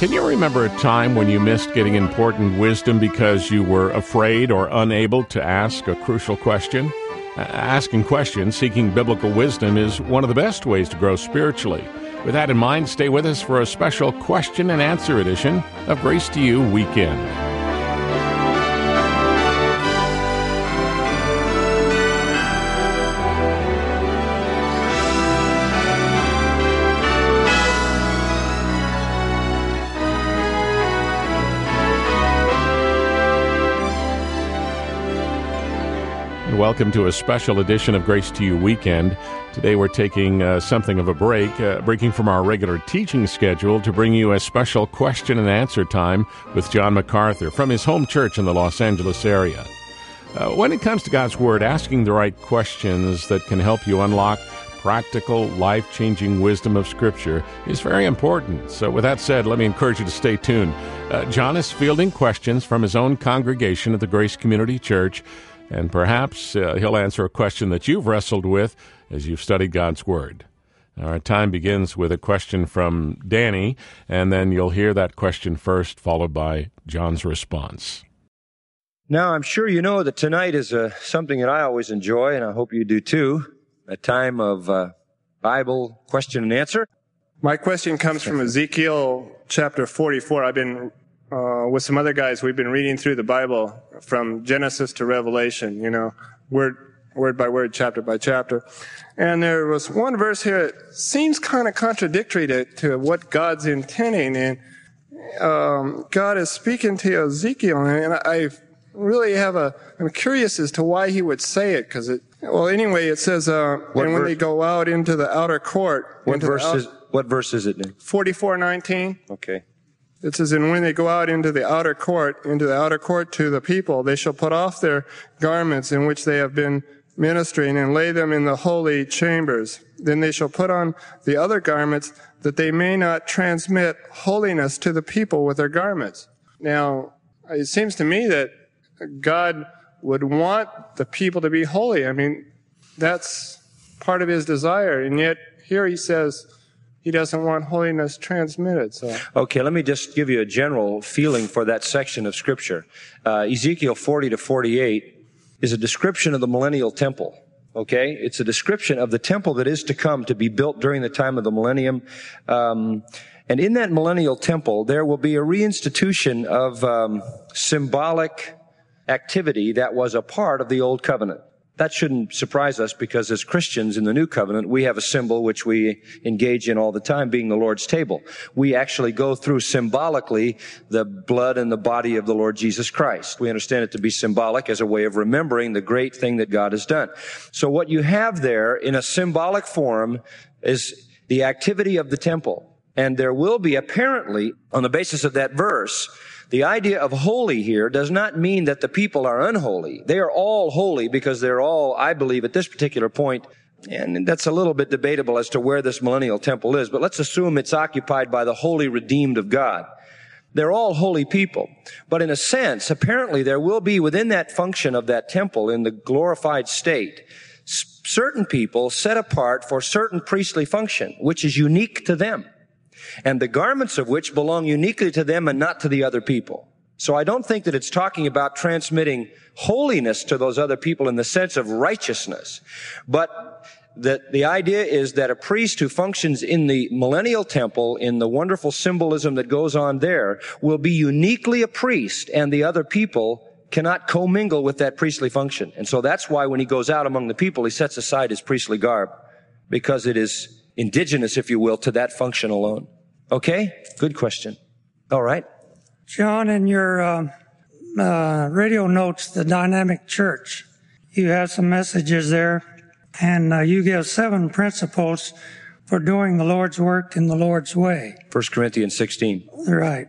Can you remember a time when you missed getting important wisdom because you were afraid or unable to ask a crucial question? Asking questions, seeking biblical wisdom is one of the best ways to grow spiritually. With that in mind, stay with us for a special question and answer edition of Grace to You Weekend. Welcome to a special edition of Grace to You Weekend. Today we're taking something of a break, breaking from our regular teaching schedule to bring you a special question and answer time with John MacArthur from his home church in the Los Angeles area. When it comes to God's Word, asking the right questions that can help you unlock practical, life-changing wisdom of Scripture is very important. So with that said, let me encourage you to stay tuned. John is fielding questions from his own congregation at the Grace Community Church, and perhaps he'll answer a question that you've wrestled with as you've studied God's Word. Our time begins with a question from Danny, and then you'll hear that question first, followed by John's response. Now, I'm sure you know that tonight is something that I always enjoy, and I hope you do too, a time of Bible question and answer. My question comes from Ezekiel chapter 44. I've been with some other guys, we've been reading through the Bible from Genesis to Revelation, word by word, chapter by chapter. And there was one verse here that seems kind of contradictory to what God's intending. And God is speaking to Ezekiel, and I really I'm curious as to why he would say it, because it says, when they go out into the outer court. What verse is it, Nick? 44:19. Okay. It says, and when they go out into the outer court to the people, they shall put off their garments in which they have been ministering and lay them in the holy chambers. Then they shall put on the other garments, that they may not transmit holiness to the people with their garments. Now, it seems to me that God would want the people to be holy. I mean, that's part of his desire. And yet, here he says he doesn't want holiness transmitted. So, okay, let me just give you a general feeling for that section of Scripture. Ezekiel 40 to 48 is a description of the millennial temple. Okay, it's a description of the temple that is to come to be built during the time of the millennium. And in that millennial temple, there will be a reinstitution of symbolic activity that was a part of the old covenant. That shouldn't surprise us, because as Christians in the new covenant, we have a symbol which we engage in all the time, being the Lord's table. We actually go through symbolically the blood and the body of the Lord Jesus Christ. We understand it to be symbolic as a way of remembering the great thing that God has done. So what you have there in a symbolic form is the activity of the temple. And there will be, apparently, on the basis of that verse, the idea of holy here does not mean that the people are unholy. They are all holy because they're all, I believe, at this particular point, and that's a little bit debatable as to where this millennial temple is, but let's assume it's occupied by the holy redeemed of God. They're all holy people. But in a sense, apparently there will be within that function of that temple in the glorified state, certain people set apart for certain priestly function, which is unique to them, and the garments of which belong uniquely to them and not to the other people. So I don't think that it's talking about transmitting holiness to those other people in the sense of righteousness, but the idea is that a priest who functions in the millennial temple, in the wonderful symbolism that goes on there, will be uniquely a priest, and the other people cannot commingle with that priestly function. And so that's why when he goes out among the people, he sets aside his priestly garb, because it is indigenous, if you will, to that function alone. Okay? Good question. All right. John, in your radio notes, The Dynamic Church, you have some messages there, and you give 7 principles for doing the Lord's work in the Lord's way. 1 Corinthians 16. Right.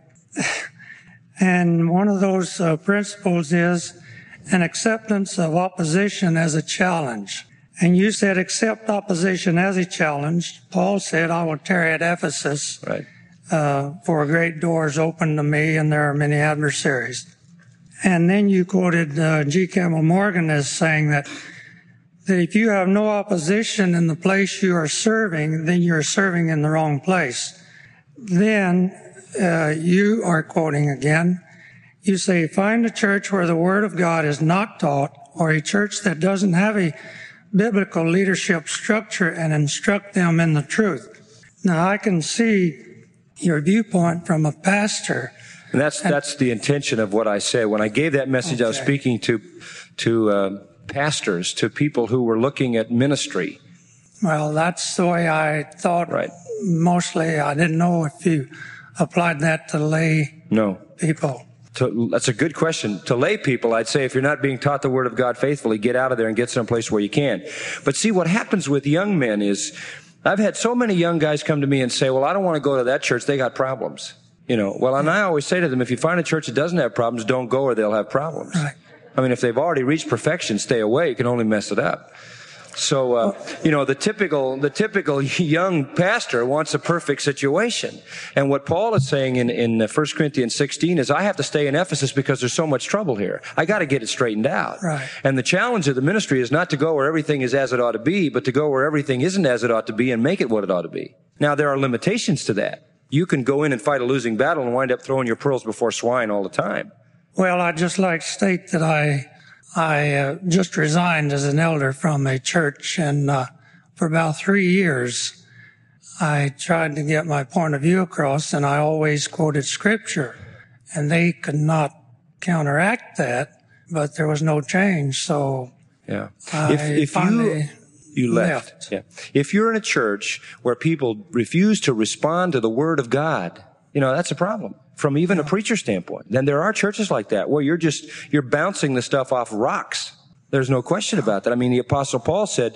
And one of those principles is an acceptance of opposition as a challenge. And you said, accept opposition as a challenge. Paul said, I will tarry at Ephesus, right, for a great door is open to me, and there are many adversaries. And then you quoted G. Campbell Morgan as saying that if you have no opposition in the place you are serving, then you're serving in the wrong place. Then you are quoting again. You say, find a church where the Word of God is not taught, or a church that doesn't have a biblical leadership structure and instruct them in the truth. Now, I can see your viewpoint from a pastor. And that's the intention of what I said. When I gave that message, okay, I was speaking to pastors, to people who were looking at ministry. Well, that's the way I thought. Right. Mostly, I didn't know if you applied that to lay people. That's a good question. To lay people, I'd say if you're not being taught the Word of God faithfully, get out of there and get someplace where you can. But see, what happens with young men is, I've had so many young guys come to me and say, well, I don't want to go to that church. They got problems. Well, and I always say to them, if you find a church that doesn't have problems, don't go or they'll have problems. Right. I mean, if they've already reached perfection, stay away. You can only mess it up. So, the typical young pastor wants a perfect situation. And what Paul is saying in 1 Corinthians 16 is, I have to stay in Ephesus because there's so much trouble here. I got to get it straightened out. Right. And the challenge of the ministry is not to go where everything is as it ought to be, but to go where everything isn't as it ought to be and make it what it ought to be. Now, there are limitations to that. You can go in and fight a losing battle and wind up throwing your pearls before swine all the time. Well, I'd just like to state that I just resigned as an elder from a church, and for about 3 years, I tried to get my point of view across, and I always quoted Scripture, and they could not counteract that, but there was no change, so yeah. If you left. Yeah. If you're in a church where people refuse to respond to the Word of God, that's a problem from even a preacher standpoint. Then there are churches like that where you're bouncing the stuff off rocks. There's no question about that. I mean, the Apostle Paul said,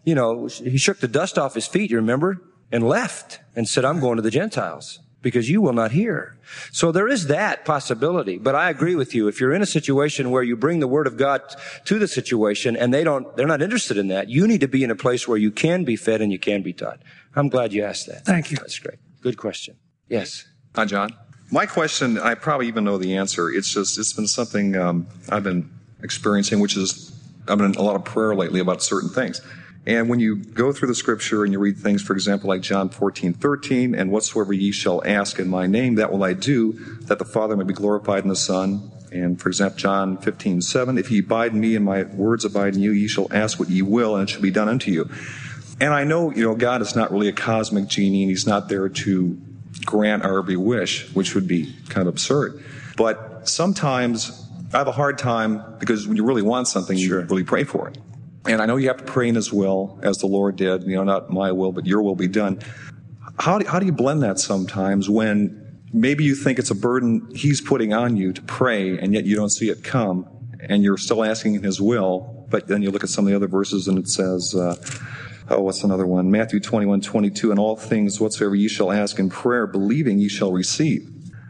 he shook the dust off his feet, you remember, and left and said, I'm going to the Gentiles because you will not hear. So there is that possibility. But I agree with you. If you're in a situation where you bring the Word of God to the situation and they're not interested in that, you need to be in a place where you can be fed and you can be taught. I'm glad you asked that. Thank you. That's great. Good question. Yes. Hi, John. My question, I probably even know the answer. It's been something I've been experiencing, I've been in a lot of prayer lately about certain things. And when you go through the Scripture and you read things, for example, like John 14:13, and whatsoever ye shall ask in my name, that will I do, that the Father may be glorified in the Son. And for example, John 15:7, if ye abide in me and my words abide in you, ye shall ask what ye will, and it shall be done unto you. And I know, God is not really a cosmic genie, and he's not there to grant our every wish, which would be kind of absurd. But sometimes I have a hard time, because when you really want something, you really pray for it. And I know you have to pray in his will, as the Lord did, not my will, but your will be done. How do you blend that sometimes when maybe you think it's a burden he's putting on you to pray, and yet you don't see it come, and you're still asking in his will, but then you look at some of the other verses and it says, what's another one? Matthew 21:22, and all things whatsoever ye shall ask in prayer, believing ye shall receive.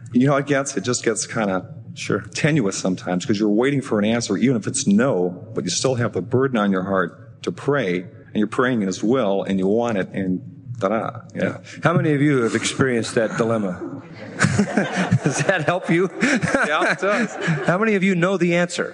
It just gets kind of tenuous sometimes, because you're waiting for an answer, even if it's no, but you still have the burden on your heart to pray, and you're praying in his will, and you want it, and ta-da. Yeah. How many of you have experienced that dilemma? Does that help you? Yeah, it does. How many of you know the answer?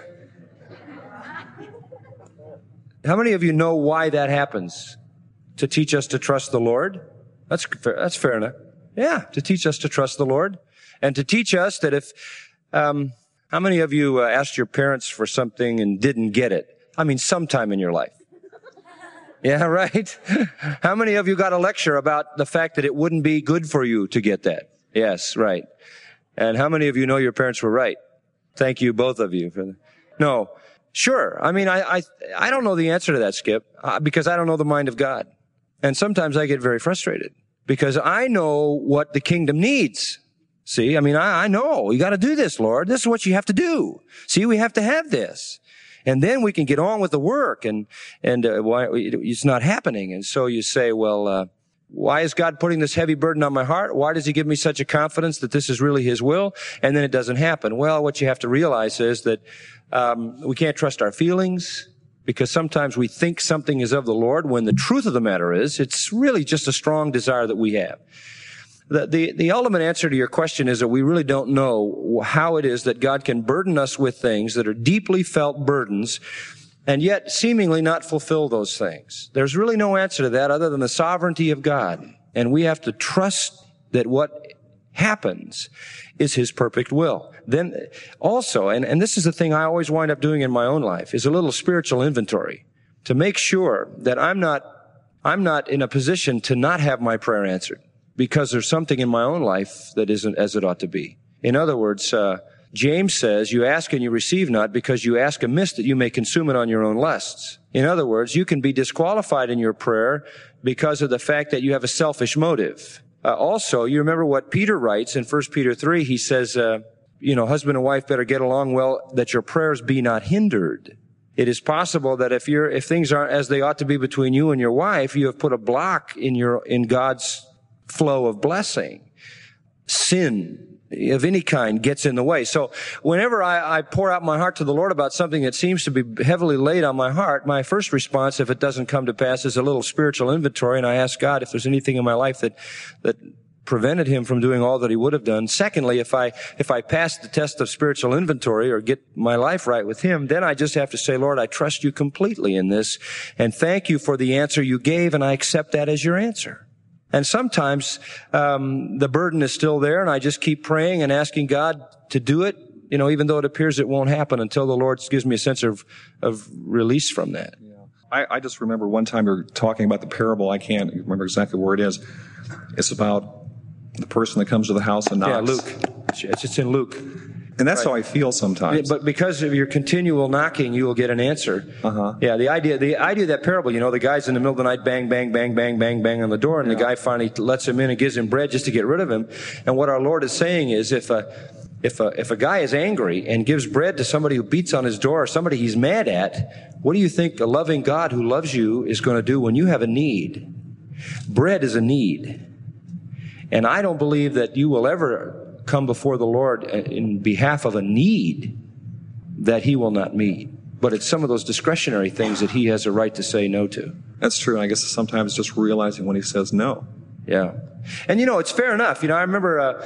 How many of you know why that happens? To teach us to trust the Lord? That's fair enough. Yeah, to teach us to trust the Lord. And to teach us that if, how many of you asked your parents for something and didn't get it? I mean, sometime in your life. Yeah, right? How many of you got a lecture about the fact that it wouldn't be good for you to get that? Yes, right. And how many of you know your parents were right? Thank you, both of you. No. Sure. I mean, I don't know the answer to that, Skip, because I don't know the mind of God. And sometimes I get very frustrated because I know what the kingdom needs. See, I mean, I know you got to do this, Lord. This is what you have to do. See, we have to have this. And then we can get on with the work, and why it's not happening. And so you say, well, why is God putting this heavy burden on my heart? Why does he give me such a confidence that this is really his will? And then it doesn't happen. Well, what you have to realize is that we can't trust our feelings, because sometimes we think something is of the Lord when the truth of the matter is it's really just a strong desire that we have. The ultimate answer to your question is that we really don't know how it is that God can burden us with things that are deeply felt burdens and yet seemingly not fulfill those things. There's really no answer to that other than the sovereignty of God. And we have to trust that what happens is his perfect will. Then also, and this is the thing I always wind up doing in my own life, is a little spiritual inventory to make sure that I'm not in a position to not have my prayer answered because there's something in my own life that isn't as it ought to be. In other words, James says, you ask and you receive not because you ask amiss that you may consume it on your own lusts. In other words, you can be disqualified in your prayer because of the fact that you have a selfish motive. Also, you remember what Peter writes in 1 Peter 3. He says, husband and wife better get along well, that your prayers be not hindered. It is possible that if things aren't as they ought to be between you and your wife, you have put a block in God's flow of blessing. Sin of any kind gets in the way. So whenever I pour out my heart to the Lord about something that seems to be heavily laid on my heart, my first response, if it doesn't come to pass, is a little spiritual inventory, and I ask God if there's anything in my life that prevented him from doing all that he would have done. Secondly, if I pass the test of spiritual inventory or get my life right with him, then I just have to say, Lord, I trust you completely in this, and thank you for the answer you gave, and I accept that as your answer. And sometimes the burden is still there, and I just keep praying and asking God to do it, even though it appears it won't happen until the Lord gives me a sense of release from that. Yeah. I just remember one time you were talking about the parable. I can't remember exactly where it is. It's about the person that comes to the house and knocks. Yeah, Luke. It's in Luke. And that's how I feel sometimes. But because of your continual knocking, you will get an answer. Uh-huh. Yeah, the idea of that parable, the guy's in the middle of the night, bang, bang, bang, bang, bang, bang on the door, and the guy finally lets him in and gives him bread just to get rid of him. And what our Lord is saying is, if a guy is angry and gives bread to somebody who beats on his door or somebody he's mad at, what do you think a loving God who loves you is going to do when you have a need? Bread is a need. And I don't believe that you will ever come before the Lord in behalf of a need that he will not meet. But it's some of those discretionary things that he has a right to say no to. That's true. And I guess sometimes just realizing when he says no. Yeah. And it's fair enough. I remember,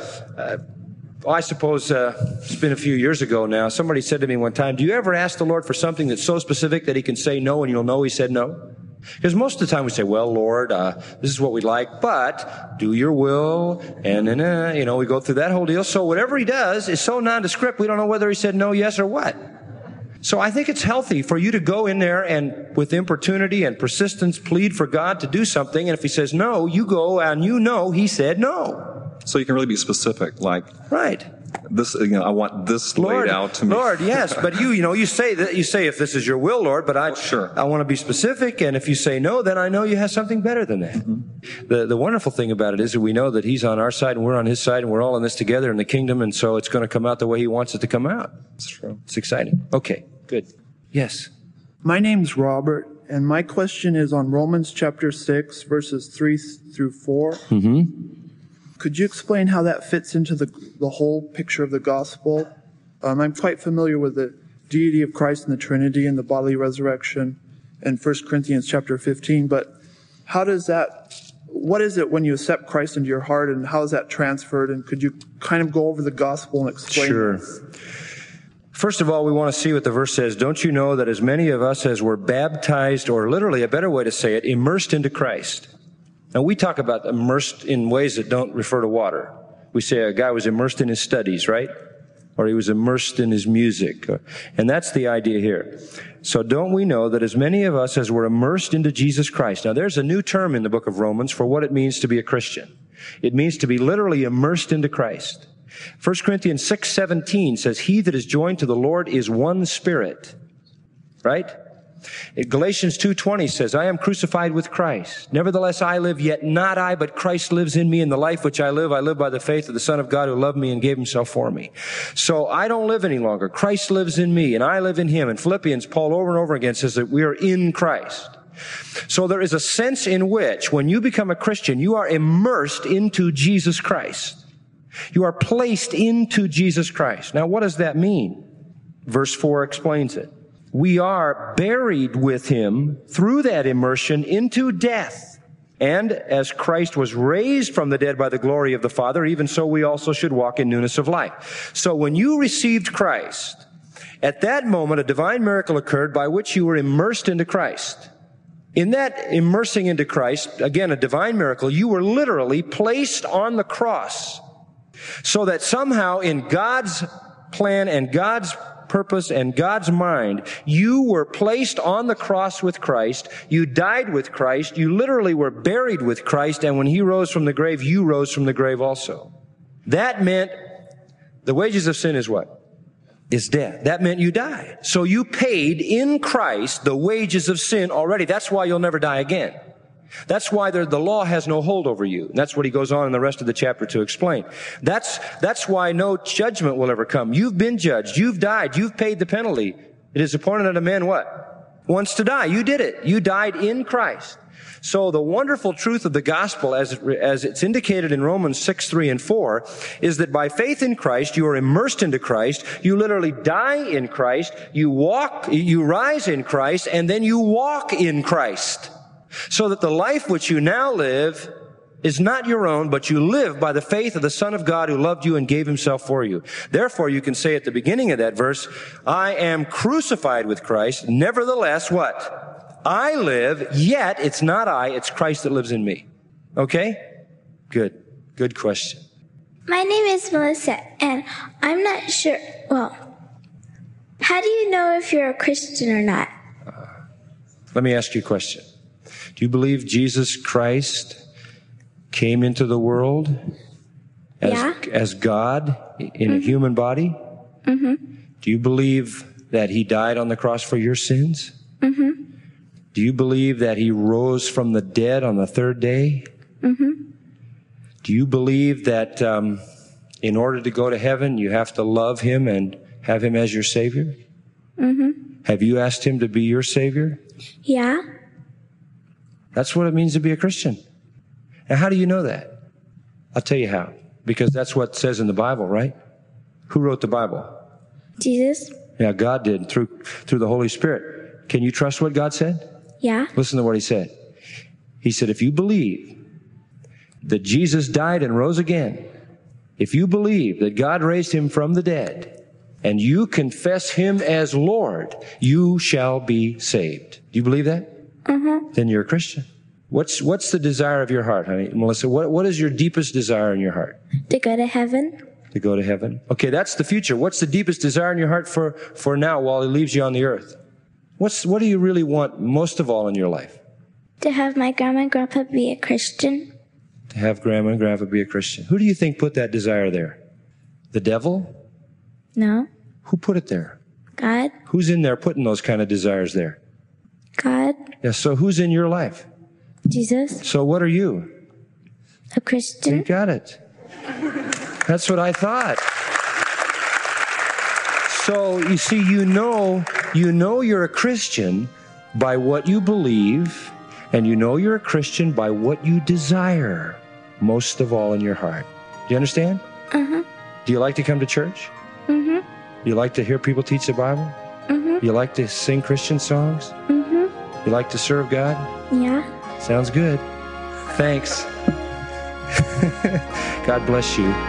I suppose it's been a few years ago now, somebody said to me one time, do you ever ask the Lord for something that's so specific that he can say no and you'll know he said no? Because most of the time we say, well, Lord, this is what we'd like, but do your will, and then, we go through that whole deal. So whatever he does is so nondescript, we don't know whether he said no, yes, or what. So I think it's healthy for you to go in there and with importunity and persistence plead for God to do something, and if he says no, you go and he said no. So you can really be specific, like... Right. This, I want this laid out to me. Lord, yes, but you say if this is your will, Lord, but I want to be specific, and if you say no, then I know you have something better than that. Mm-hmm. The wonderful thing about it is that we know that he's on our side and we're on his side and we're all in this together in the kingdom, and so it's going to come out the way he wants it to come out. That's true. It's exciting. Okay, good. Yes. My name's Robert, and my question is on Romans chapter 6, verses 3 through 4. Mm-hmm. Could you explain how that fits into the whole picture of the gospel? I'm quite familiar with the deity of Christ and the Trinity and the bodily resurrection in 1 Corinthians chapter 15, but what is it when you accept Christ into your heart, and how is that transferred? And could you kind of go over the gospel and explain Sure. that? First of all, we want to see what the verse says. Don't you know that as many of us as were baptized, or literally a better way to say it, immersed into Christ? Now, we talk about immersed in ways that don't refer to water. We say a guy was immersed in his studies, right? Or he was immersed in his music. And that's the idea here. So don't we know that as many of us as were immersed into Jesus Christ. Now, there's a new term in the book of Romans for what it means to be a Christian. It means to be literally immersed into Christ. 1 Corinthians 6:17 says, he that is joined to the Lord is one spirit. Right? Galatians 2:20 says, I am crucified with Christ. Nevertheless, I live, yet not I, but Christ lives in me. In the life which I live by the faith of the Son of God who loved me and gave himself for me. So I don't live any longer. Christ lives in me, and I live in him. In Philippians, Paul over and over again says that we are in Christ. So there is a sense in which when you become a Christian, you are immersed into Jesus Christ. You are placed into Jesus Christ. Now, what does that mean? Verse 4 explains it. We are buried with him through that immersion into death. And as Christ was raised from the dead by the glory of the Father, even so we also should walk in newness of life. So when you received Christ, at that moment a divine miracle occurred by which you were immersed into Christ. In that immersing into Christ, again, a divine miracle, you were literally placed on the cross. So that somehow in God's plan and God's purpose and God's mind, you were placed on the cross with Christ, you died with Christ, you literally were buried with Christ, and when He rose from the grave, you rose from the grave also. That meant the wages of sin is what? Is death. That meant you die. So you paid in Christ the wages of sin already. That's why you'll never die again. That's why the law has no hold over you. And that's what he goes on in the rest of the chapter to explain. That's why no judgment will ever come. You've been judged. You've died. You've paid the penalty. It is appointed unto man what? Wants to die. You did it. You died in Christ. So the wonderful truth of the gospel, as it's indicated in Romans 6, 3, and 4, is that by faith in Christ, you are immersed into Christ. You literally die in Christ. You rise in Christ, and then you walk in Christ. So that the life which you now live is not your own, but you live by the faith of the Son of God who loved you and gave Himself for you. Therefore, you can say at the beginning of that verse, I am crucified with Christ. Nevertheless, what? I live, yet it's not I, it's Christ that lives in me. Okay? Good. Good question. My name is Melissa, and I'm not sure, how do you know if you're a Christian or not? Let me ask you a question. Do you believe Jesus Christ came into the world as God in a human body? Mm-hmm. Do you believe that He died on the cross for your sins? Mm-hmm. Do you believe that He rose from the dead on the third day? Mm-hmm. Do you believe that in order to go to heaven, you have to love Him and have Him as your Savior? Mm-hmm. Have you asked Him to be your Savior? Yeah. That's what it means to be a Christian. And how do you know that? I'll tell you how. Because that's what it says in the Bible, right? Who wrote the Bible? Jesus. Yeah, God did through the Holy Spirit. Can you trust what God said? Yeah. Listen to what He said. He said, if you believe that Jesus died and rose again, if you believe that God raised Him from the dead, and you confess Him as Lord, you shall be saved. Do you believe that? Mm-hmm. Then you're a Christian. What's the desire of your heart, honey? Melissa, what is your deepest desire in your heart? To go to heaven. To go to heaven. Okay, that's the future. What's the deepest desire in your heart for now while He leaves you on the earth? What do you really want most of all in your life? To have my grandma and grandpa be a Christian. To have grandma and grandpa be a Christian. Who do you think put that desire there? The devil? No. Who put it there? God. Who's in there putting those kind of desires there? God. Yeah, so who's in your life? Jesus. So what are you? A Christian. You got it. That's what I thought. So you see, you know you're a Christian by what you believe, and you know you're a Christian by what you desire most of all in your heart. Do you understand? Uh-huh. Do you like to come to church? Mm-hmm. You like to hear people teach the Bible? Mm-hmm. You like to sing Christian songs? Mm-hmm. You like to serve God? Yeah. Sounds good. Thanks. God bless you.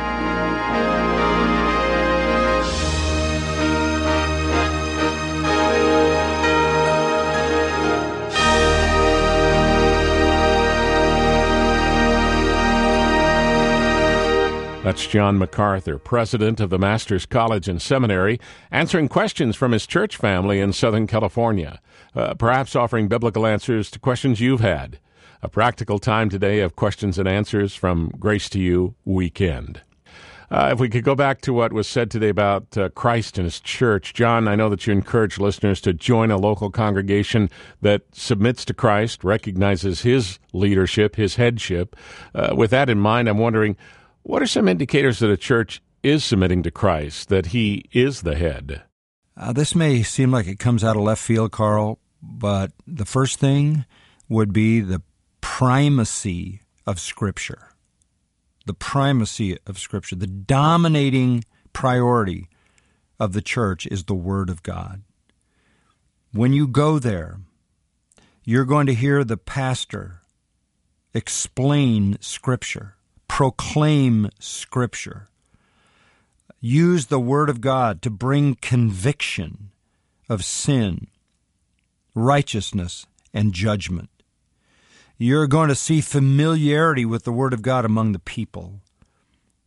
That's John MacArthur, president of the Masters College and Seminary, answering questions from his church family in Southern California, perhaps offering biblical answers to questions you've had. A practical time today of questions and answers from Grace to You Weekend. If we could go back to what was said today about Christ and His church. John, I know that you encourage listeners to join a local congregation that submits to Christ, recognizes His leadership, His headship. With that in mind, I'm wondering, what are some indicators that a church is submitting to Christ, that He is the head? This may seem like it comes out of left field, Carl, but the first thing would be the primacy of Scripture. The primacy of Scripture. The dominating priority of the church is the Word of God. When you go there, you're going to hear the pastor explain Scripture, proclaim Scripture, use the Word of God to bring conviction of sin, righteousness, and judgment. You're going to see familiarity with the Word of God among the people.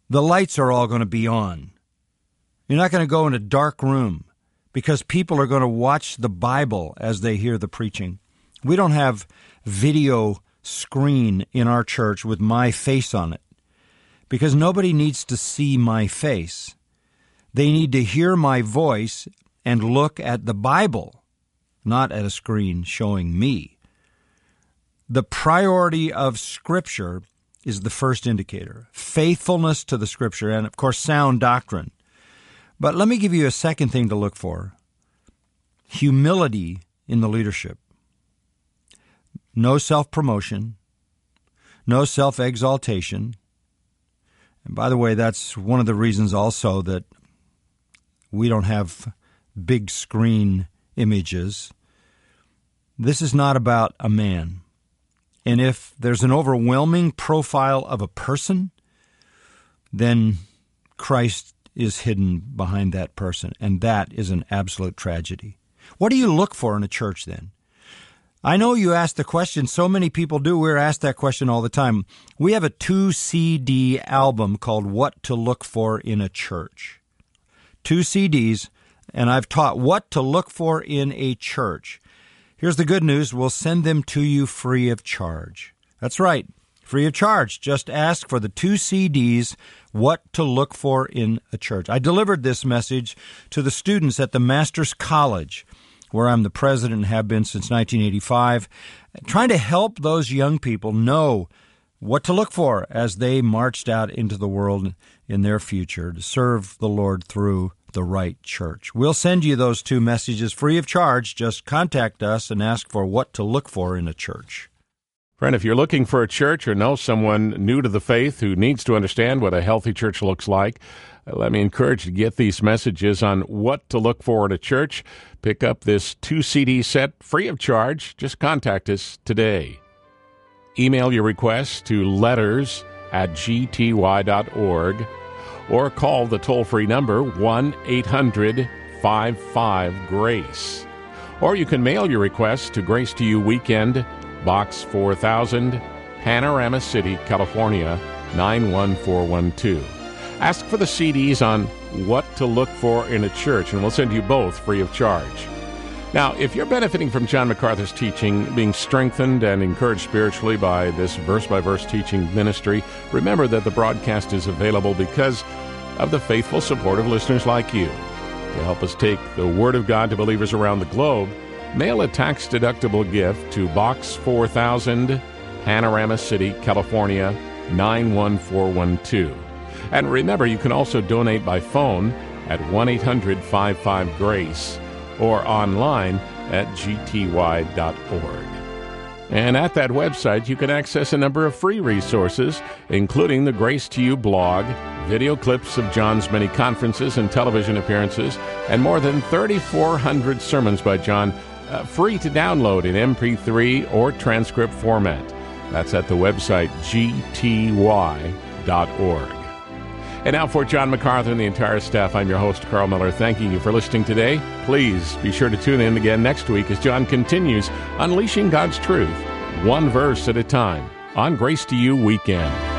The lights are all going to be on. You're not going to go in a dark room because people are going to watch the Bible as they hear the preaching. We don't have video screen in our church with my face on it because nobody needs to see my face. They need to hear my voice and look at the Bible, not at a screen showing me. The priority of Scripture is the first indicator. Faithfulness to the Scripture and, of course, sound doctrine. But let me give you a second thing to look for. Humility in the leadership. No self-promotion. No self-exaltation. And by the way, that's one of the reasons also that we don't have big screen images. This is not about a man. And if there's an overwhelming profile of a person, then Christ is hidden behind that person, and that is an absolute tragedy. What do you look for in a church then? I know you asked the question, so many people do. We're asked that question all the time. We have a 2-CD album called What to Look For in a Church. 2 CDs, and I've taught what to look for in a church. Here's the good news. We'll send them to you free of charge. That's right, free of charge. Just ask for the 2 CDs, What to Look For in a Church. I delivered this message to the students at the Master's College, where I'm the president and have been since 1985, trying to help those young people know what to look for as they marched out into the world in their future to serve the Lord through the right church. We'll send you those 2 messages free of charge. Just contact us and ask for what to look for in a church. Friend, if you're looking for a church or know someone new to the faith who needs to understand what a healthy church looks like, let me encourage you to get these messages on what to look for in a church. Pick up this 2 CD set free of charge. Just contact us today. Email your request to letters@gty.org or call the toll-free number 1-800-55-GRACE. Or you can mail your request to Grace to You Weekend, Box 4000, Panorama City, California, 91412. Ask for the CDs on what to look for in a church, and we'll send you both free of charge. Now, if you're benefiting from John MacArthur's teaching, being strengthened and encouraged spiritually by this verse-by-verse teaching ministry, remember that the broadcast is available because of the faithful support of listeners like you. To help us take the Word of God to believers around the globe, mail a tax-deductible gift to Box 4000, Panorama City, California, 91412. And remember, you can also donate by phone at 1-800-55-GRACE or online at gty.org. And at that website, you can access a number of free resources, including the Grace to You blog, video clips of John's many conferences and television appearances, and more than 3,400 sermons by John, free to download in MP3 or transcript format. That's at the website gty.org. And now for John MacArthur and the entire staff, I'm your host, Carl Miller, thanking you for listening today. Please be sure to tune in again next week as John continues unleashing God's truth, one verse at a time, on Grace to You Weekend.